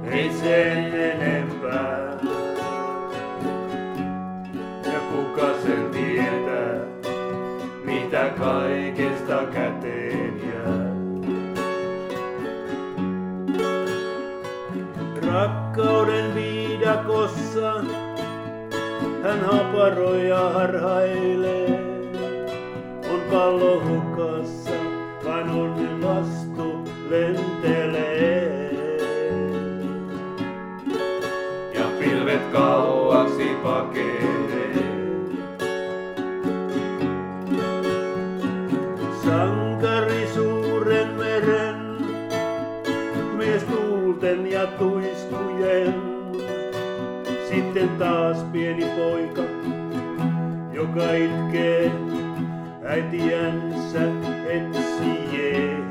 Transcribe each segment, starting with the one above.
ei sen enempää. Ja kuka sen tietää, mitä kaikesta käteen jää. Rakkauden viidakossa hän haparoi ja harhailee. On pallo hukassa, vain onnen lastu lentelee. Ja pilvet kauaksi pakenee. Sankari suuren meren, mies tuulten ja tuiskujen. Sitten taas pieni poika, joka itkee äitiänsä etsien.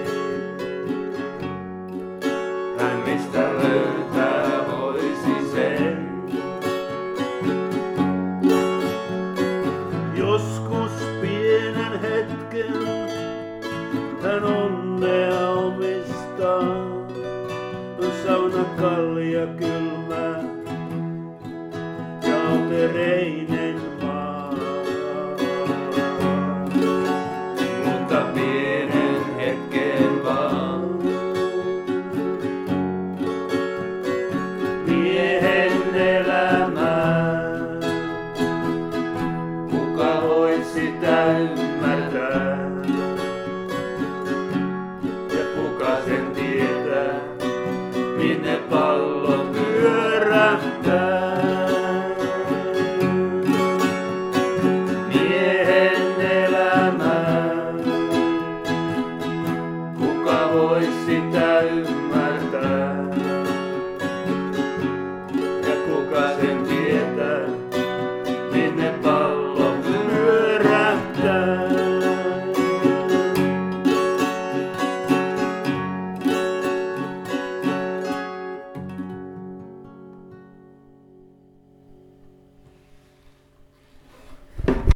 Hän mistä löytää voisi sen. Joskus pienen hetken hän onnea omistaa. Sauna kallia kylmää ja autereinen maa. Mutta pienen hetken vaan. Miehen elämää. Kuka vois sitä ymmärtää? Ja kuka sen tietää? Minne pallo